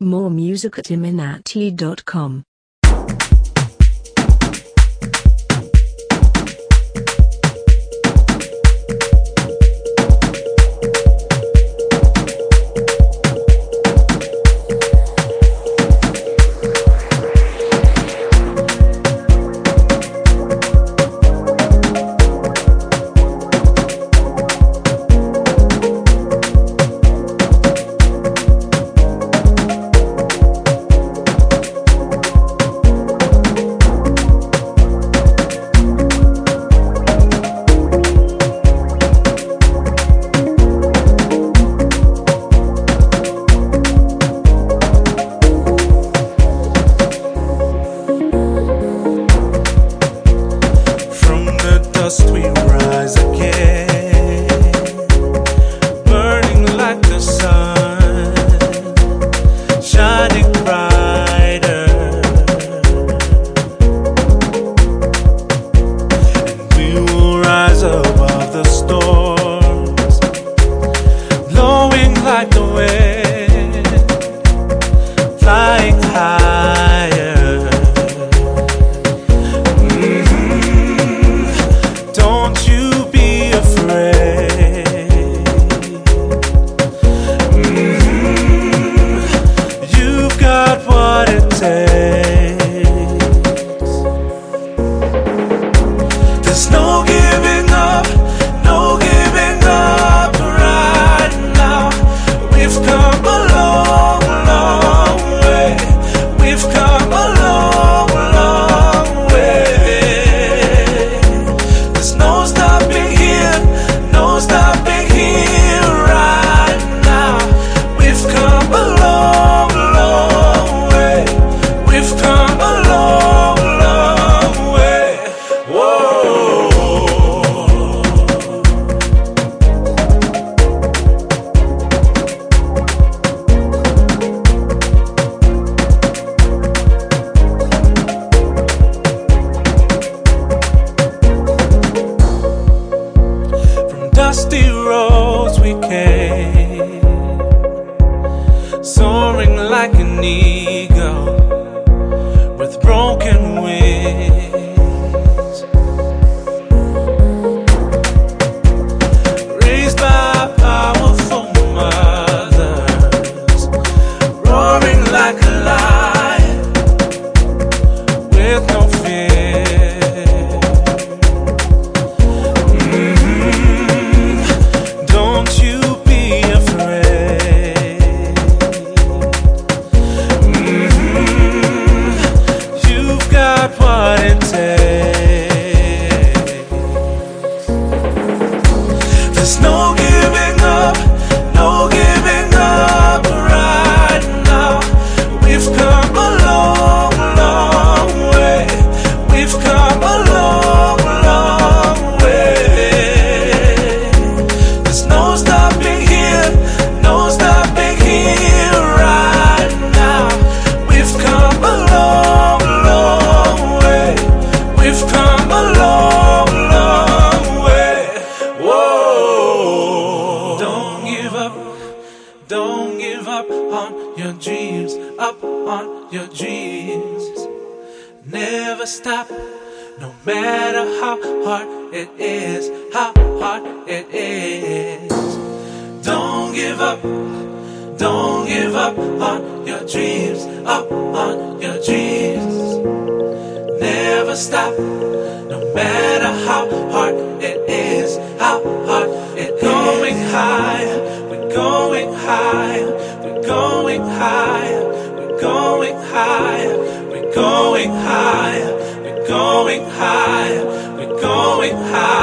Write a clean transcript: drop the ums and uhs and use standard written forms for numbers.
More music at iminati.com. We rise again, burning like the sun, shining brighter, and we will rise above the storms, blowing like the wind, flying higher. There's no giving up, no giving up right now. We've come a long, long way. We've come a long, long way. There's no stopping here, no stopping here right now. We've come a long, long way. We've come a long, long way. Whoa. From dusty roads we came, soaring like an eagle with broken wings, raised by powerful mothers, roaring like a lion with no fear. Don't you be afraid. You've got what it takes. There's no giving up, no giving up right now. We've come a long, long way. We've come a long, long way. There's no stopping here, no stopping here right now. We've come a long, long way. We've come a long, long way. Whoa. Don't give up on your dreams, up on your dreams. Never stop, no matter how hard it is, how hard it is. Don't give up on your dreams, up on your dreams. Never stop, no matter how hard it is, how hard it is. Going higher, we're going higher, we're going higher, we're going higher, we're going higher, we're going higher, we're going higher.